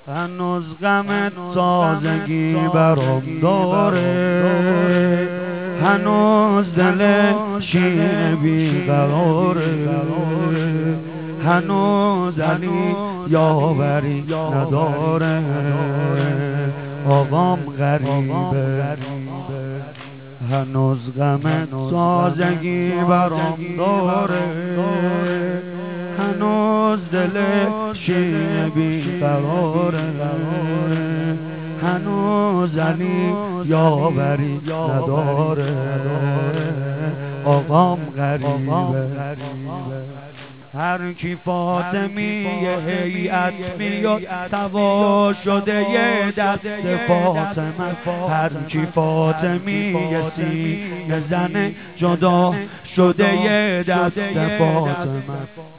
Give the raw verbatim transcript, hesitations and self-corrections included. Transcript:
هنوز غمت تازگی برام داره، هنوز دل شیرین بیقراره، هنوز علی یاوری نداره، آقام غریبه. هنوز غمت تازگی برام داره، هنوز دل شیرین بیقراره، هنوز علی یاوری نداره، آقام غریبه. هر کی فاطمی هیئت میاد سوا شده یه دست فاطمه، هر کی فاطمی سینه زنه جدا شده یه دست فاطمه.